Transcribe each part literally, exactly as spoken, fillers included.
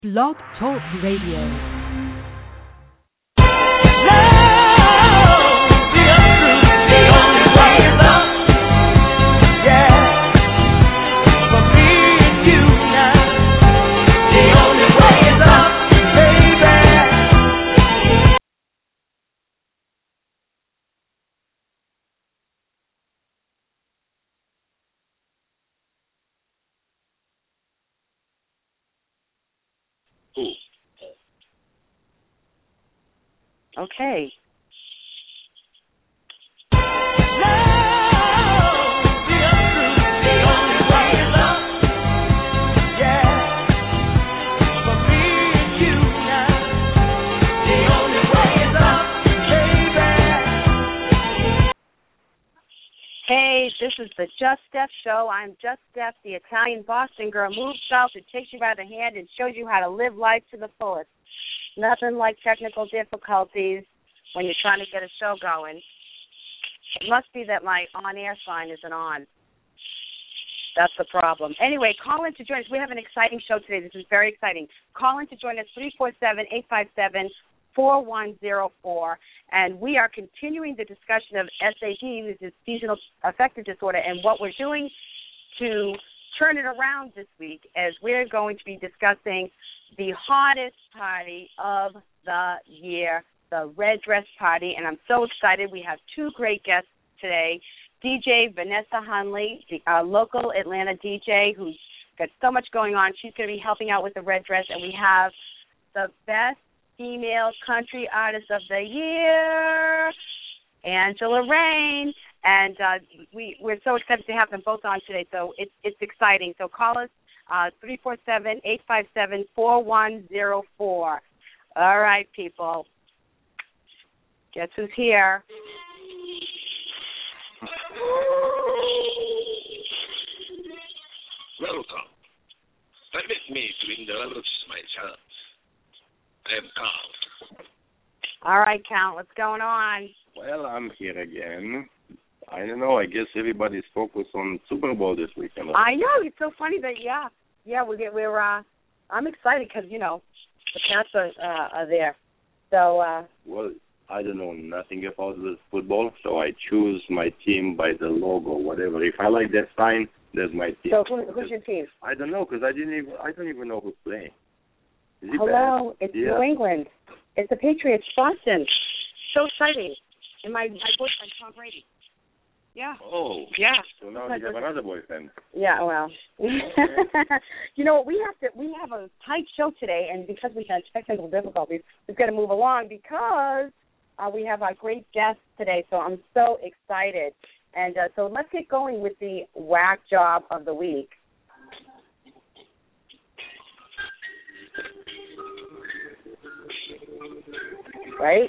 Blog Talk Radio. Okay. Hey, this is the Just Steph Show. I'm Just Steph, the Italian Boston girl. Moves south and takes you by the hand and shows you how to live life to the fullest. Nothing like technical difficulties when you're trying to get a show going. It must be that my on-air sign isn't on. That's the problem. Anyway, call in to join us. We have an exciting show today. This is very exciting. Call in to join us, three four seven, eight five seven, four one zero four. And we are continuing the discussion of S A D, which is seasonal affective disorder, and what we're doing to turn it around this week as we're going to be discussing the hottest party of the year, the Red Dress Party, and I'm so excited. We have two great guests today, D J Vanessa Hunley, the uh, local Atlanta D J who's got so much going on. She's going to be helping out with the Red Dress, and we have the best female country artist of the year, Angela Rain, and uh, we, we're so excited to have them both on today, so it's, it's exciting. So call us, uh, three four seven, eight five seven, four one zero four. All right, people. Guess who's here? Welcome. Permit me to introduce myself. I am Count. All right, Count, what's going on? Well, I'm here again. I don't know. I guess everybody's focused on Super Bowl this weekend. I know. It's so funny that, yeah. Yeah, we get, we're, uh, I'm excited because, you know, the Pats are, uh, are there. So, uh. Well, I don't know nothing about the football, so I choose my team by the logo, whatever. If I like that sign, that's my team. So who, who's your team? I don't know because I didn't even I don't even know who's playing. Is it Hello, bad? it's yeah. New England. It's the Patriots, Boston. So exciting. And my my boyfriend Tom Brady. Yeah. Oh. Yeah. So now you have another boyfriend. Yeah. Well. Okay. You know, we have to we have a tight show today, and because we had technical difficulties, we've got to move along because uh, we have our great guests today. So I'm so excited, and uh, so let's get going with the whack job of the week. Right?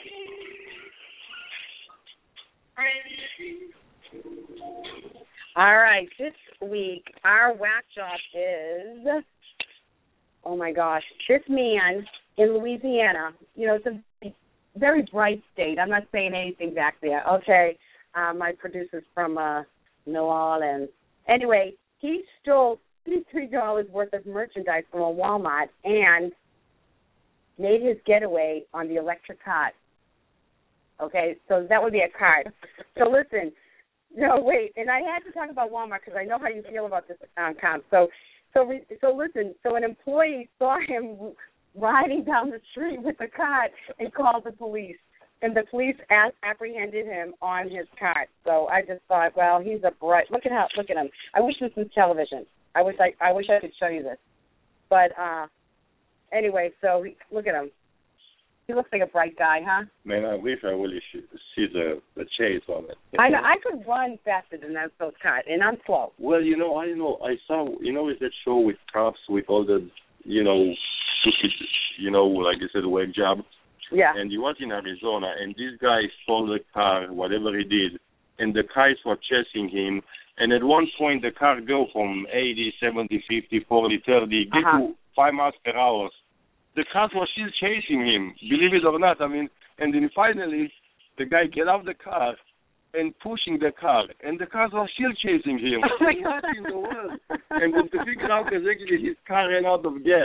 All right, this week our whack job is, oh my gosh, this man in Louisiana, you know, it's a very bright state. I'm not saying anything back there, okay? Uh, my producer's from uh, New Orleans. Anyway, he stole fifty-three dollars worth of merchandise from a Walmart and made his getaway on the electric cart. Okay, so that would be a cart. So listen, no, wait, and I had to talk about Walmart because I know how you feel about this account. So, so, so listen, so an employee saw him riding down the street with the cart and called the police, and the police apprehended him on his cart. So I just thought, well, he's a bright. Look at how, look at him. I wish this was television. I wish I, I wish I could show you this, but uh. Anyway, so look at him. He looks like a bright guy, huh? Man, I wish I really should see the, the chase on it. I know. I could run faster than that, those cars, and I'm slow. Well, you know, I know. I saw, you know, is that show with cops with all the, you know, stupid, you know, like I said, whack job. Yeah. And he was in Arizona, and this guy stole the car, whatever he did, and the guys were chasing him. And at one point, the car go from eighty, seventy, fifty, forty, thirty, get uh-huh. to five miles per hour. The cars were still chasing him, believe it or not. I mean, and then finally, the guy get out of the car and pushing the car, and the cars were still chasing him. Oh my What in the world? And then to figure out exactly his car ran out of gas.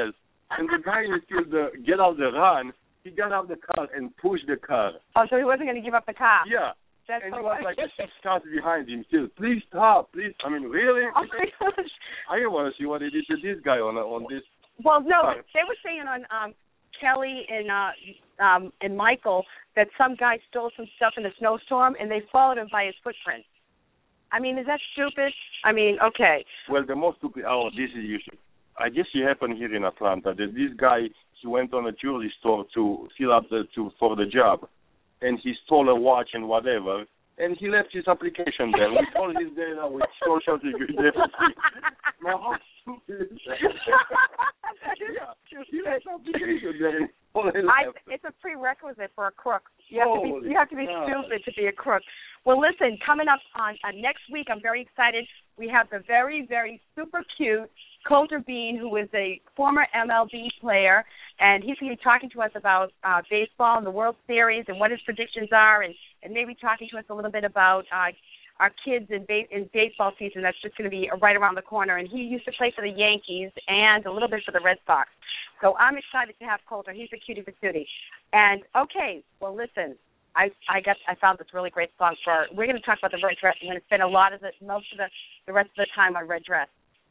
And the guy instead of get out the run, he got out the car and pushed the car. Oh, so he wasn't going to give up the car. Yeah. That's and so he was funny. like six cars behind him still. Please stop, please. I mean, really? Oh my gosh. I want to see what he did to this guy on on this. Well, no, car. they were saying on um, Kelly and uh, um, and Michael that some guy stole some stuff in a snowstorm and they followed him by his footprint. I mean, is that stupid? I mean, okay. Well, the most stupid. Oh, this is usually. I guess it happened here in Atlanta. That this guy he went on a jewelry store to fill up the to for the job. And he stole a watch and whatever, and he left his application there. We told his there now with social security. Now, how stupid is that? Yeah, he left his application there. and all he I, left. it's a prerequisite for a crook. You have Holy to be you have to be God. stupid to be a crook. Well, listen, coming up on uh, next week, I'm very excited. We have the very, very super cute Coulter Bean, who is a former M L B player, and he's going to be talking to us about uh, baseball and the World Series and what his predictions are, and, and maybe talking to us a little bit about uh, our kids in, ba- in baseball season that's just going to be right around the corner. And he used to play for the Yankees and a little bit for the Red Sox. So I'm excited to have Coulter. He's a cutie patootie. And, okay, well, listen. I I got I found this really great song for. We're going to talk about the red dress. I'm going to spend a lot of the most of the the rest of the time on red dress.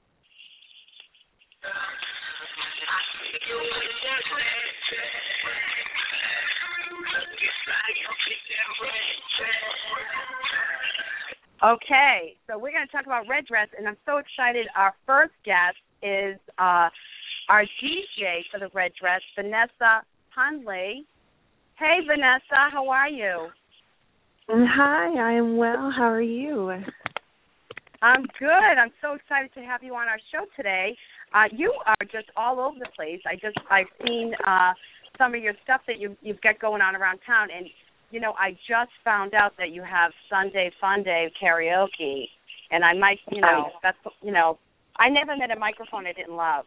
Okay, so we're going to talk about red dress, and I'm so excited. Our first guest is uh, our D J for the red dress, Vanessa Hunley. Hey, Vanessa, how are you? Hi, I am well. How are you? I'm good. I'm so excited to have you on our show today. Uh, you are just all over the place. I just I've seen uh, some of your stuff that you you've got going on around town, and you know I just found out that you have Sunday Fun Day karaoke, and I might you know that's you know I never met a microphone I didn't love.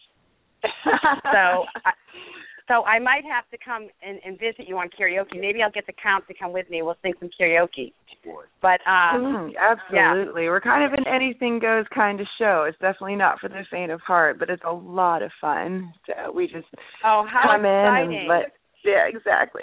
so. I, So I might have to come and, and visit you on karaoke. Maybe I'll get the Count to come with me. We'll sing some karaoke. But uh, mm, absolutely, yeah. We're kind of an anything goes kind of show. It's definitely not for the faint of heart, but it's a lot of fun. So we just oh, how come exciting. in and let yeah, exactly.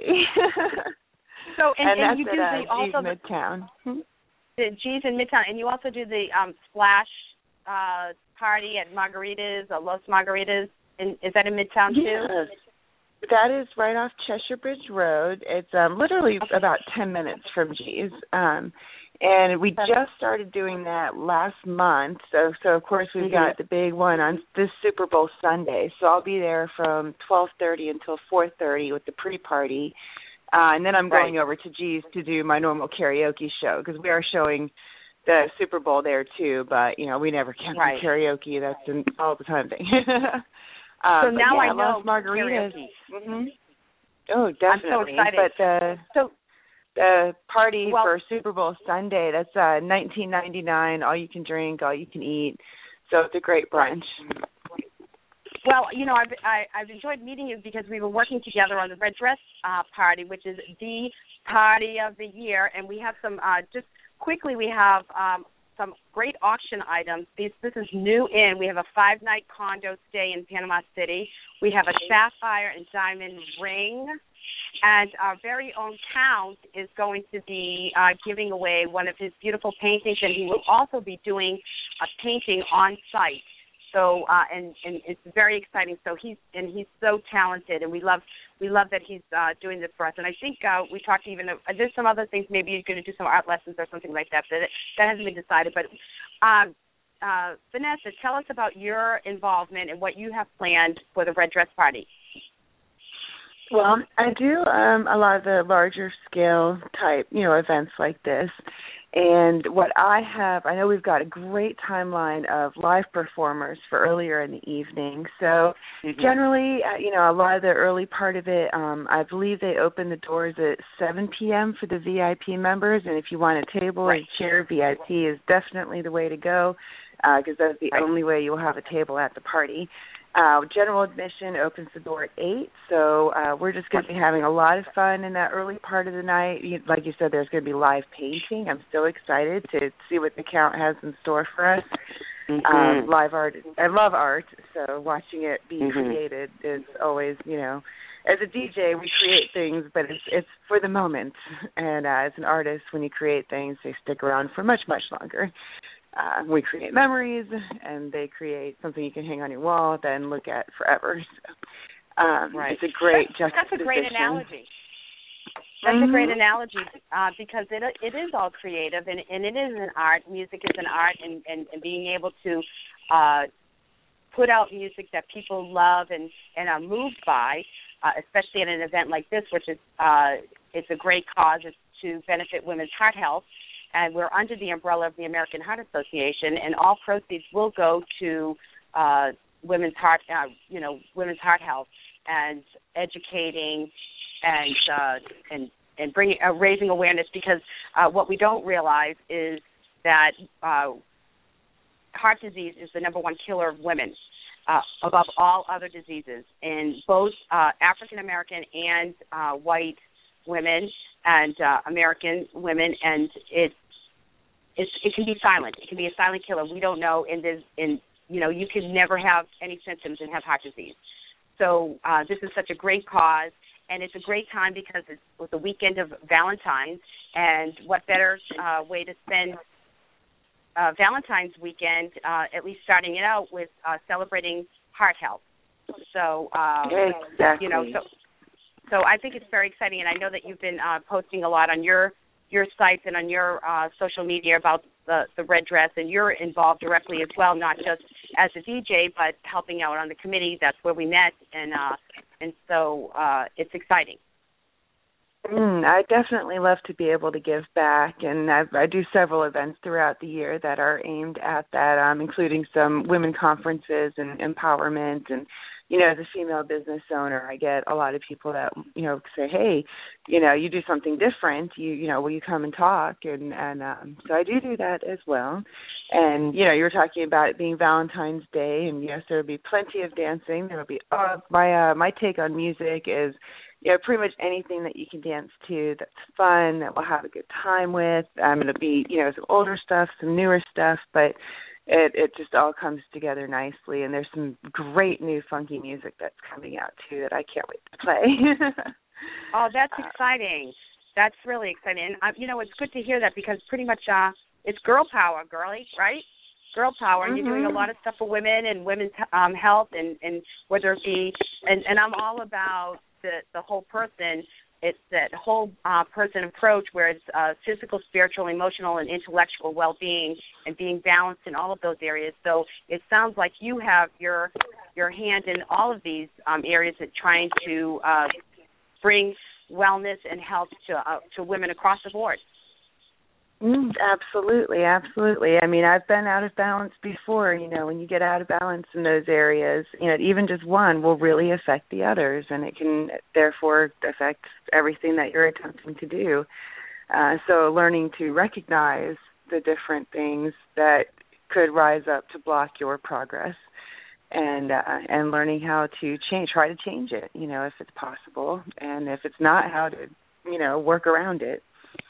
so and, and, and that's you at do uh, the G's also Midtown. The, the G's in Midtown, and you also do the um, splash uh, party at Margaritas or Los Margaritas. In, is that in Midtown too? Yes. That is right off Cheshire Bridge Road. It's um, literally okay. about ten minutes from G's. Um, and we just started doing that last month. So, so of course, we've mm-hmm. got the big one on this Super Bowl Sunday. So I'll be there from twelve thirty until four thirty with the pre-party. Uh, and then I'm going right. over to G's to do my normal karaoke show because we are showing the Super Bowl there, too. But, you know, we never cancel right. karaoke. That's an all-the-time thing. Um, so now yeah, I know Los Margaritas. Mm-hmm. Oh, definitely. I'm so excited. But the so, the party well, for Super Bowl Sunday, that's uh, nineteen ninety-nine. All you can drink, all you can eat. So it's a great brunch. Well, you know, I've I, I've enjoyed meeting you because we were working together on the Red Dress uh, Party, which is the party of the year, and we have some. Uh, just quickly, we have. Um, some great auction items. These, this is new in. We have a five-night condo stay in Panama City. We have a sapphire and diamond ring. And our very own Count is going to be uh, giving away one of his beautiful paintings, and he will also be doing a painting on site. So, uh, and, and it's very exciting. So he's and he's so talented, and we love we love that he's uh, doing this for us. And I think uh, we talked even uh, there's some other things. Maybe you're going to do some art lessons or something like that. But it, that hasn't been decided. But uh, uh, Vanessa, tell us about your involvement and what you have planned for the Red Dress Party. Well, I do um, a lot of the larger scale type, you know, events like this. And what I have, I know we've got a great timeline of live performers for earlier in the evening. So mm-hmm. generally, uh, you know, a lot of the early part of it, um, I believe they open the doors at seven p.m. for the V I P members. And if you want a table right. and chair, V I P is definitely the way to go because uh, that's the right. only way you'll have a table at the party. Uh, general admission opens the door at eight, so uh, we're just going to be having a lot of fun in that early part of the night. Like you said, there's going to be live painting. I'm so excited to see what the Count has in store for us. Mm-hmm. Um, live art, I love art, so watching it be mm-hmm. created is always, you know, as a D J, we create things, but it's it's for the moment. And uh, as an artist, when you create things, they stick around for much, much longer. Uh, we create memories, and they create something you can hang on your wall, then look at forever. So, um, right. It's a great that's, juxtaposition. That's a great analogy. That's mm-hmm. a great analogy uh, because it it is all creative, and, and it is an art. Music is an art, and, and, and being able to uh, put out music that people love and, and are moved by, uh, especially at an event like this, which is uh, it's a great cause. It's to benefit women's heart health, and we're under the umbrella of the American Heart Association, and all proceeds will go to uh, women's heart, uh, you know, women's heart health and educating and uh, and and bringing uh, raising awareness, because uh, what we don't realize is that uh, heart disease is the number one killer of women, uh, above all other diseases, in both uh, African American and uh, white women and uh, American women, and it it's, it can be silent. It can be a silent killer. We don't know, and there's, and you know, you can never have any symptoms and have heart disease. So uh, this is such a great cause. And it's a great time because it's with the weekend of Valentine's, and what better uh, way to spend uh, Valentine's weekend, uh, at least starting it out with uh, celebrating heart health. So, um, exactly. you know, so so I think it's very exciting, and I know that you've been uh, posting a lot on your your sites and on your uh, social media about the, the red dress, and you're involved directly as well, not just as a D J, but helping out on the committee. That's where we met, and uh, and so uh, it's exciting. Mm, I definitely love to be able to give back, and I've, I do several events throughout the year that are aimed at that, um, including some women conferences and empowerment. And, you know, as a female business owner, I get a lot of people that, you know, say, hey, you know, you do something different. You, you know, will you come and talk? And, and um, so I do do that as well. And, you know, you were talking about it being Valentine's Day, and, yes, there will be plenty of dancing. There will be, uh, my, uh, my take on music is, you know, pretty much anything that you can dance to that's fun, that we'll have a good time with. Um, it'll be, you know, some older stuff, some newer stuff, but it, it just all comes together nicely. And there's some great new funky music that's coming out, too, that I can't wait to play. Oh, that's exciting. That's really exciting. And, uh, you know, it's good to hear that, because pretty much uh, it's girl power, girlie, right? Girl power. And mm-hmm. You're doing a lot of stuff for women and women's um, health, and, and whether it be, and, and I'm all about the, the whole person. It's that whole uh, person approach where it's uh, physical, spiritual, emotional, and intellectual well-being, and being balanced in all of those areas. So it sounds like you have your your hand in all of these um, areas that trying to uh, bring wellness and health to uh, to women across the board. Mm, absolutely, absolutely. I mean, I've been out of balance before. You know, when you get out of balance in those areas, you know, even just one will really affect the others, and it can therefore affect everything that you're attempting to do. Uh, so learning to recognize the different things that could rise up to block your progress, and uh, and learning how to change, try to change it, you know, if it's possible, and if it's not, how to, you know, work around it.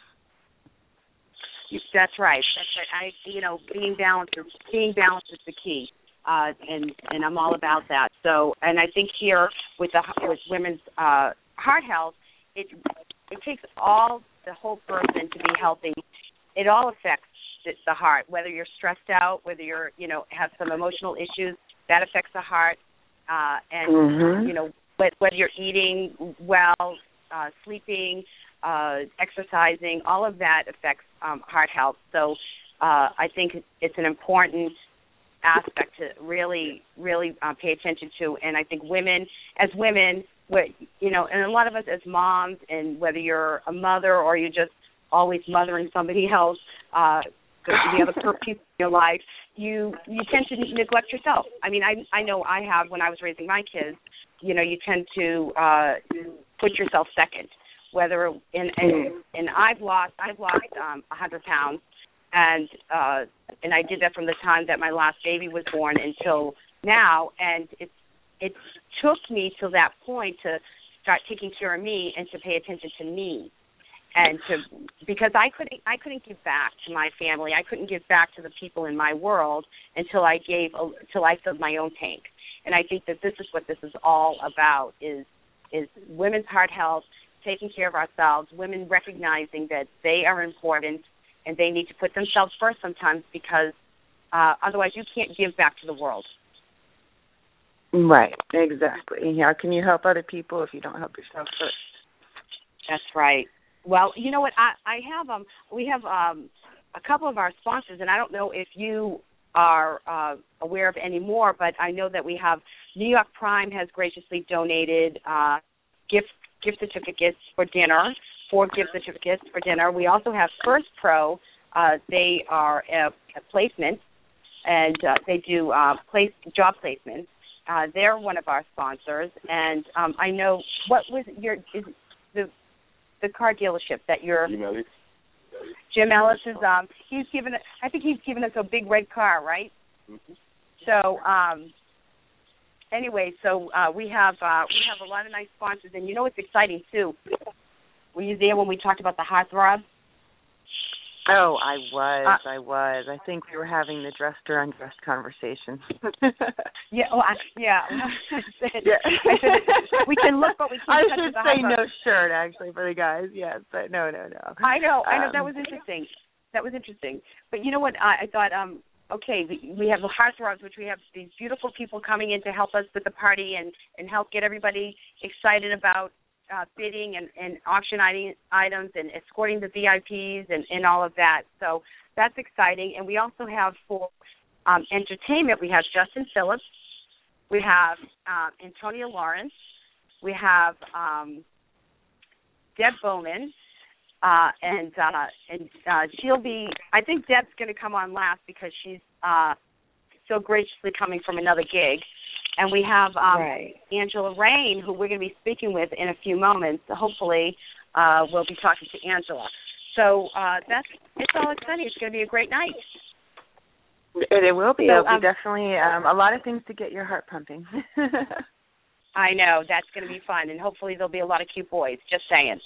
That's right. That's right. I, you know, being balanced is being balanced is the key, uh, and and I'm all about that. So, and I think here with the with women's uh, heart health, it it takes all the whole person to be healthy. It all affects the, the heart. Whether you're stressed out, whether you're you know have some emotional issues, that affects the heart, uh, and mm-hmm. you know whether you're eating well, uh, sleeping. Uh, exercising, all of that affects um, heart health. So uh, I think it's an important aspect to really, really uh, pay attention to. And I think women, as women, you know, and a lot of us as moms, and whether you're a mother or you're just always mothering somebody else, uh, the, the other people in your life, you you tend to neglect yourself. I mean, I I know I have when I was raising my kids. You know, you tend to uh, put yourself second. Whether and and, and I've lost I've lost um, one hundred pounds, and uh, and I did that from the time that my last baby was born until now, and it it took me to that point to start taking care of me and to pay attention to me, and to because I couldn't I couldn't give back to my family. I couldn't give back to the people in my world until I gave until I filled my own tank. And I think that this is what this is all about: is is women's heart health, taking care of ourselves, women recognizing that they are important and they need to put themselves first sometimes, because uh, otherwise you can't give back to the world. Right, exactly. How can you help other people if you don't help yourself first? That's right. Well, you know what? I, I have um we have um a couple of our sponsors, and I don't know if you are uh, aware of any more, but I know that we have New York Prime has graciously donated uh, gift gift certificates for dinner, four gift certificates for dinner. We also have First Pro. Uh, they are a, a placement, and uh, they do uh, place job placements. Uh, they're one of our sponsors, and um, I know what was your is the the car dealership that you're. Jim Ellis. Jim Ellis is um he's given I think he's given us a big red car, right? Mm-hmm. So um anyway, so uh, we have uh, we have a lot of nice sponsors, and you know what's exciting too? Were you there when we talked about the heartthrob? Oh, I was, uh, I was. I think we were having the dressed or undressed conversation. yeah, well, I, yeah. I said, yeah. I said, we can look, but we can't I touch should the say heartthrob. no shirt, actually, for the guys, yes, but no, no, no. I know, I know. Um, that was interesting. That was interesting. But you know what? I, I thought, um, okay, we, we have the heartthrobs, which we have these beautiful people coming in to help us with the party and, and help get everybody excited about Uh, bidding and, and auctioning items and escorting the V I Ps and, and all of that. So that's exciting. And we also have for um, entertainment, we have Justin Phillips, we have um, Antonia Lawrence, we have um, Deb Bowman, uh, and uh, and uh, she'll be, I think Deb's going to come on last because she's uh, so graciously coming from another gig. And we have um, right. Angela Rain, who we're going to be speaking with in a few moments. Hopefully, uh, we'll be talking to Angela. So uh, that's it's all exciting. It's going to be a great night. It, it will be. So, It'll um, be definitely um, a lot of things to get your heart pumping. I know. That's going to be fun. And hopefully there'll be a lot of cute boys. Just saying.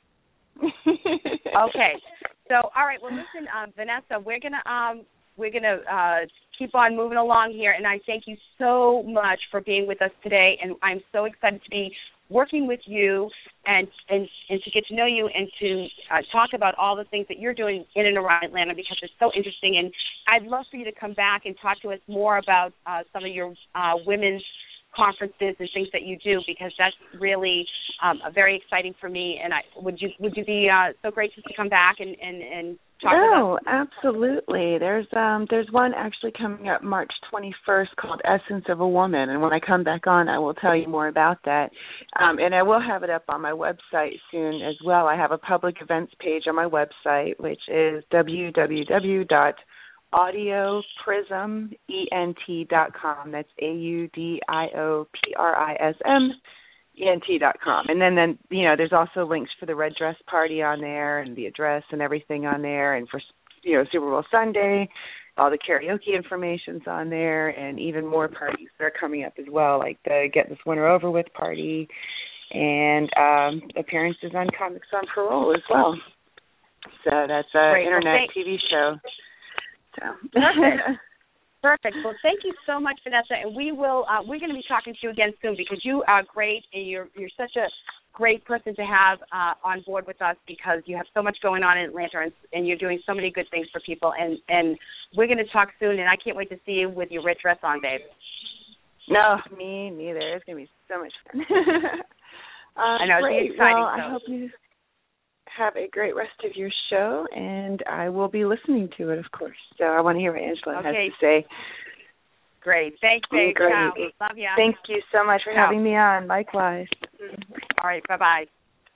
Okay. So, all right. Well, listen, um, Vanessa, we're going to um, we're going to uh, keep on moving along here, and I thank you so much for being with us today, and I'm so excited to be working with you and and, and to get to know you and to uh, talk about all the things that you're doing in and around Atlanta, because it's so interesting, and I'd love for you to come back and talk to us more about uh, some of your uh, women's conferences and things that you do, because that's really um, very exciting for me. And I would you would you be uh, so gracious to come back and, and, and talk no, about? absolutely. There's um there's one actually coming up March twenty-first called Essence of a Woman, and when I come back on, I will tell you more about that. Um, and I will have it up on my website soon as well. I have a public events page on my website, which is w w w dot audio prism ent dot com. That's A U D I O P R I S M E N T dot com. And then, then, you know, there's also links for the Red Dress Party on there and the address and everything on there. And for, you know, Super Bowl Sunday, all the karaoke information's on there, and even more parties that are coming up as well, like the Get This Winter Over With party and um, appearances on Comics on Parole as well. So that's an Great. internet Well, T V show. So. Perfect. Perfect. Well, thank you so much, Vanessa, and we will. Uh, we're going to be talking to you again soon, because you are great, and you're you're such a great person to have uh, on board with us, because you have so much going on in Atlanta, and, and you're doing so many good things for people. And, and we're going to talk soon, and I can't wait to see you with your red dress on, babe. No, me neither. It's going to be so much fun. uh, I know. Great. It's exciting. Well, so. I hope you have a great rest of your show, and I will be listening to it, of course. So I want to hear what Angela okay. has to say. Great. Thanks, babe. Great. Ciao. Love ya. Thank you so much for Ciao. having me on. Likewise. All right. Bye-bye.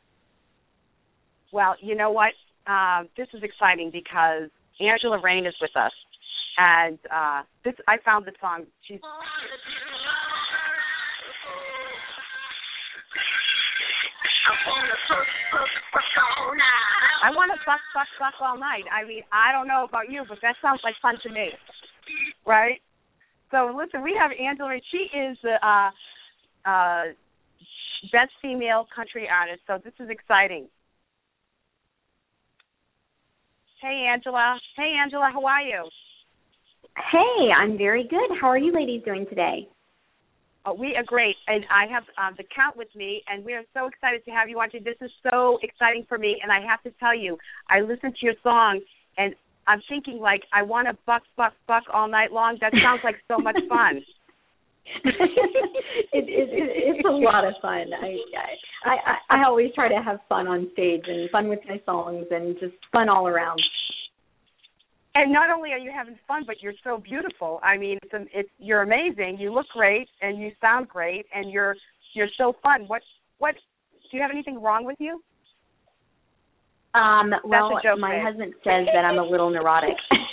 Well, you know what? Uh, this is exciting because Angela Rain is with us. And uh, this, I found the song. She's... I want to fuck, fuck, fuck all night. I mean, I don't know about you, but that sounds like fun to me, right? So, listen, we have Angela. She is the uh, uh, best female country artist, so this is exciting. Hey, Angela. Hey, Angela, how are you? Hey, I'm very good. How are you ladies doing today? Oh, we are great, and I have um, the Count with me, and we are so excited to have you on today. This is so exciting for me, and I have to tell you, I listened to your song, and I'm thinking, like, I want to buck, buck, buck all night long. That sounds like so much fun. it, it, it, it's a lot of fun. I, I I I always try to have fun on stage and fun with my songs and just fun all around. And not only are you having fun, but you're so beautiful. I mean, it's, it's you're amazing. You look great, and you sound great, and you're you're so fun. What what do you have anything wrong with you? Um, well, joke, my babe. husband says that I'm a little neurotic.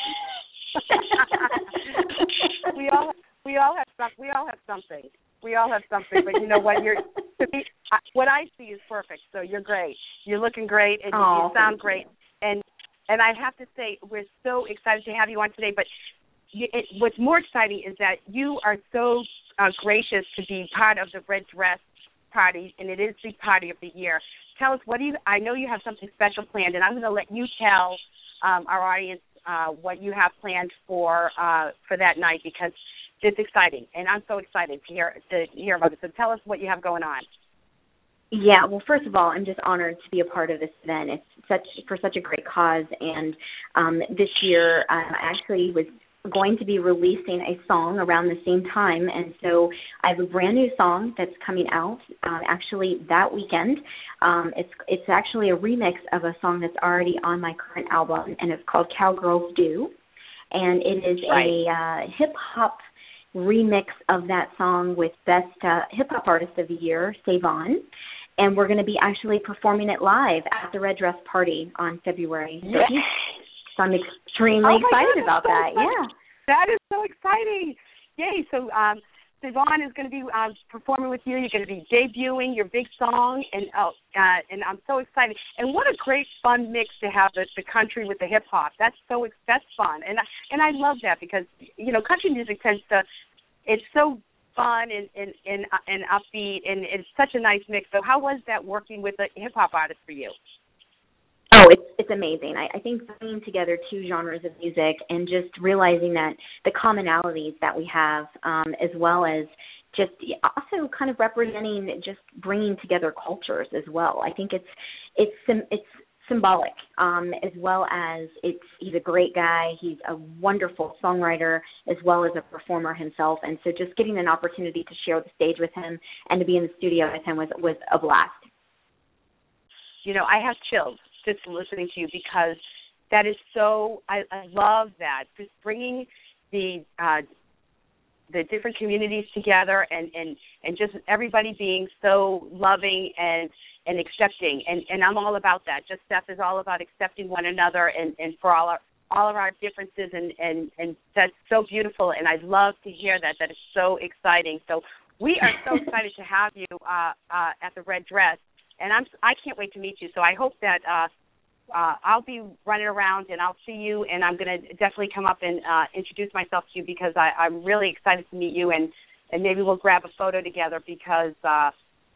we all we all have some, we all have something. We all have something, but you know what? You're to me, what I see is perfect. So you're great. You're looking great, and oh, you sound great. And and I have to say, we're so excited to have you on today. But you, it, what's more exciting is that you are so uh, gracious to be part of the Red Dress Party, and it is the party of the year. Tell us, what do you? I know you have something special planned, and I'm going to let you tell um, our audience uh, what you have planned for uh, for that night, because it's exciting, and I'm so excited to hear to hear about it. So tell us what you have going on. Yeah, well, first of all, I'm just honored to be a part of this event. It's such for such a great cause, and um, this year um, I actually was going to be releasing a song around the same time, and so I have a brand new song that's coming out uh, actually that weekend. Um, it's it's actually a remix of a song that's already on my current album, and it's called Cowgirls Do, and it is right. a uh, hip hop remix of that song with Best uh, Hip Hop Artist of the Year, Savon. And we're going to be actually performing it live at the Red Dress Party on February Yes. sixth. So I'm extremely oh excited God, about so that. Exciting. Yeah. That is so exciting. Yay. So um, Savon is going to be uh, performing with you. You're going to be debuting your big song, and oh, uh, and I'm so excited. And what a great fun mix to have the, the country with the hip hop. That's so that's fun, and I, and I love that, because you know country music tends to it's so fun and and and, uh, and upbeat, and it's such a nice mix. So how was that working with a hip hop artist for you? Oh, it's it's amazing. I, I think bringing together two genres of music and just realizing that the commonalities that we have, um, as well as just also kind of representing, just bringing together cultures as well. I think it's it's it's symbolic, um, as well as it's he's a great guy. He's a wonderful songwriter as well as a performer himself. And so just getting an opportunity to share the stage with him and to be in the studio with him was was a blast. You know, I have chills just listening to you, because that is so, I, I love that, just bringing the uh, the different communities together, and, and, and just everybody being so loving and and accepting, and, and I'm all about that. Just Steph is all about accepting one another, and, and for all our all of our differences, and, and, and that's so beautiful, and I love to hear that. That is so exciting. So we are so excited to have you uh, uh, at the Red Dress, and I'm I can't wait to meet you. So I hope that uh, uh, I'll be running around, and I'll see you, and I'm going to definitely come up and uh, introduce myself to you, because I, I'm really excited to meet you, and, and maybe we'll grab a photo together, because uh,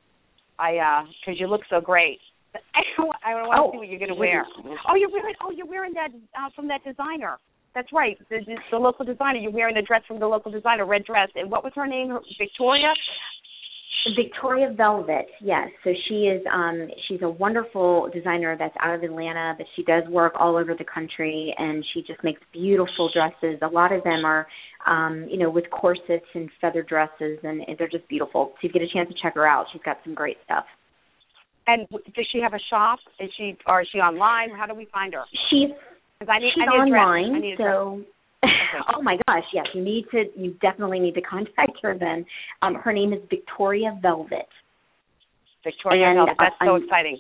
I because uh, you look so great. I want, I want to oh, see what you're going to wear. Oh, you're wearing oh you're wearing that uh, from that designer. That's right, the, the, the local designer. You're wearing a dress from the local designer, red dress. And what was her name? Her, Victoria. Victoria Velvet, yes. So she is um, she's a wonderful designer that's out of Atlanta, but she does work all over the country, and she just makes beautiful dresses. A lot of them are, um, you know, with corsets and feather dresses, and they're just beautiful. So you get a chance to check her out. She's got some great stuff. And does she have a shop? Is she or is she online? How do we find her? She's I need, she's I need online, I need so. Okay. Oh my gosh, yes, you need to, you definitely need to contact her then. Um, her name is Victoria Velvet. Victoria and, Velvet, that's uh, so I'm, exciting.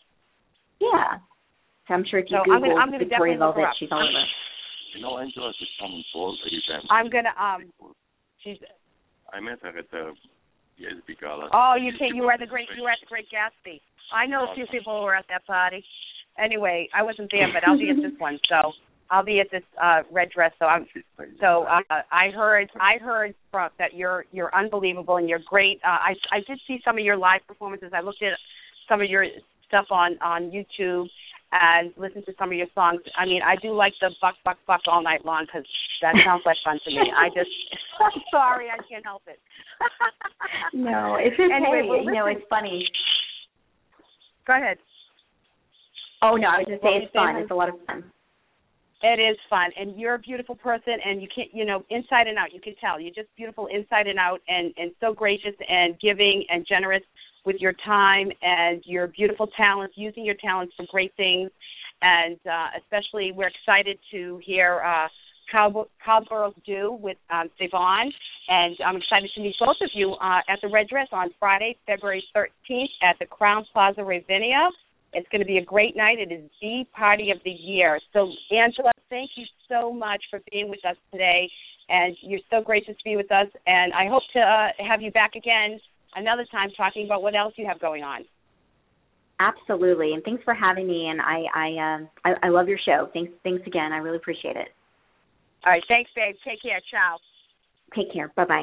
Yeah. So I'm sure if you so Google I'm gonna, I'm gonna Victoria Velvet, look she's all over. You know, Angela is coming forward again. I'm going to, um, she's... I met her at the Gatsby Gala. Oh, you can't, you were at the Great, you were at the Great Gatsby. I know a few people who were at that party. Anyway, I wasn't there, but I'll be at this one, so... I'll be at this uh, red dress, so I'm. So uh, I heard, I heard from that you're you're unbelievable and you're great. Uh, I I did see some of your live performances. I looked at some of your stuff on, on YouTube, and listen to some of your songs. I mean, I do like the buck, buck, buck all night long because that sounds like fun to me. I just, I'm sorry, I can't help it. No, it's okay. Anyway, well, you know, it's funny. Go ahead. Oh, no, I was just saying it's fun. Saying? It's a lot of fun. It is fun, and you're a beautiful person, and you can't, you know, inside and out, you can tell. You're just beautiful inside and out, and, and so gracious and giving and generous with your time and your beautiful talents, using your talents for great things, and uh, especially we're excited to hear uh, Cow, Cowgirls Do with um, Devon, and I'm excited to meet both of you uh, at the Red Dress on Friday, February thirteenth at the Crown Plaza, Ravinia. It's going to be a great night. It is the party of the year. So, Angela, thank you so much for being with us today, and you're so gracious to be with us, and I hope to uh, have you back again another time talking about what else you have going on. Absolutely, and thanks for having me, and I I, um, I, I love your show. Thanks, thanks again. I really appreciate it. All right, thanks, babe. Take care. Ciao. Take care. Bye-bye.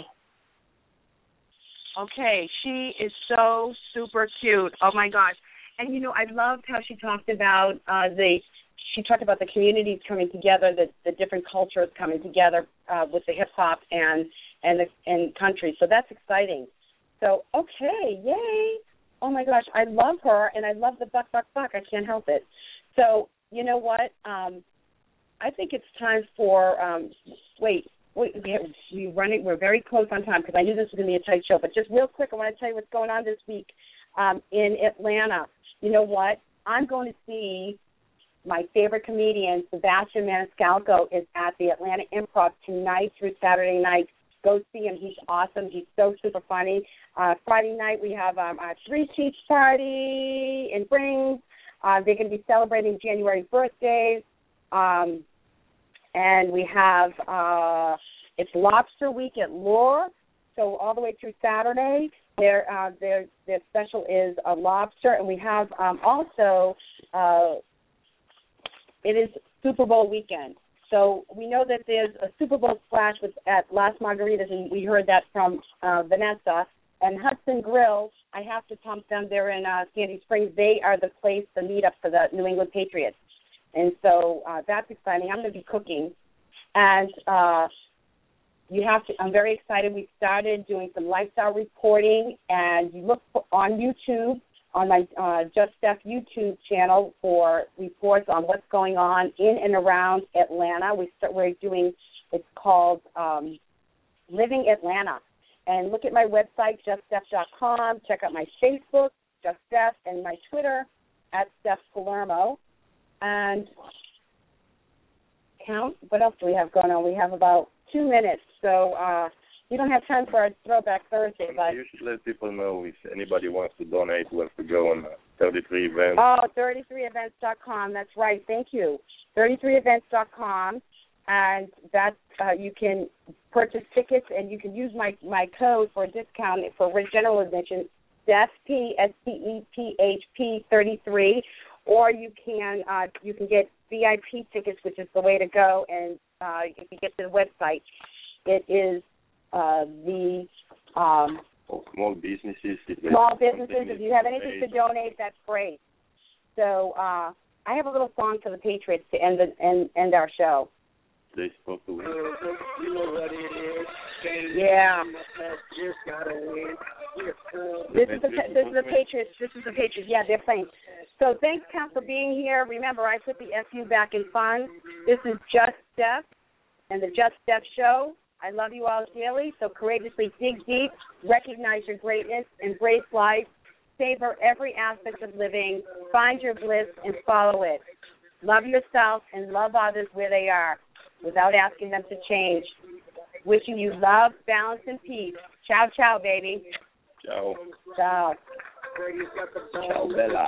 Okay, she is so super cute. Oh, my gosh. And, you know, I loved how she talked about uh, the, she talked about the communities coming together, the, the different cultures coming together uh, with the hip-hop and, and, the, and country. So that's exciting. So, okay, yay. Oh, my gosh, I love her, and I love the buck, buck, buck. I can't help it. So, you know what? Um, I think it's time for, um, wait, wait, we're running, we're very close on time because I knew this was going to be a tight show. But just real quick, I want to tell you what's going on this week um, in Atlanta. You know what? I'm going to see my favorite comedian, Sebastian Maniscalco, is at the Atlanta Improv tonight through Saturday night. Go see him. He's awesome. He's so super funny. Uh, Friday night we have um, a Three Cheeks party in Brings. Uh, they're going to be celebrating January birthdays. Um, and we have, uh, it's Lobster Week at Lure. So all the way through Saturday, their uh, their their special is a lobster, and we have um, also uh, it is Super Bowl weekend. So we know that there's a Super Bowl splash with at Las Margaritas, and we heard that from uh, Vanessa. And Hudson Grill, I have to pump them. They're in uh, Sandy Springs. They are the place, the meetup for the New England Patriots, and so uh, that's exciting. I'm going to be cooking, and. Uh, You have to. I'm very excited. We started doing some lifestyle reporting, and you look for, on YouTube, on my uh, Just Steph YouTube channel for reports on what's going on in and around Atlanta. We start, we're doing, it's called um, Living Atlanta. And look at my website, just steph dot com. Check out my Facebook, Just Steph, and my Twitter, at Steph Palermo. And count, what else do we have going on? We have about two minutes, so uh, we don't have time for a Throwback Thursday. But you should let people know if anybody wants to donate, wants to go on thirty-three events. Oh, thirty-three events dot com. That's right. Thank you. thirty-three events dot com, and that uh, you can purchase tickets, and you can use my, my code for a discount for general admission, Steph P, S T E P H P thirty-three, or you can uh, you can get V I P tickets, which is the way to go. And uh, if you get to the website, it is uh, the um, oh, small businesses. Small businesses. If you have anything to donate, that's great. So uh, I have a little song for the Patriots to end the, end, end our show. They supposed to win. Yeah. This is the this is the Patriots. This is the Patriots. Yeah, they're playing. So thanks, Count, for being here. Remember, I put the F U back in fun. This is Just Steph and the Just Steph Show. I love you all dearly. So courageously dig deep, recognize your greatness, embrace life, savor every aspect of living, find your bliss, and follow it. Love yourself and love others where they are, without asking them to change. Wishing you love, balance, and peace. Ciao, ciao, baby. Ciao. Ciao. Ciao, Bella.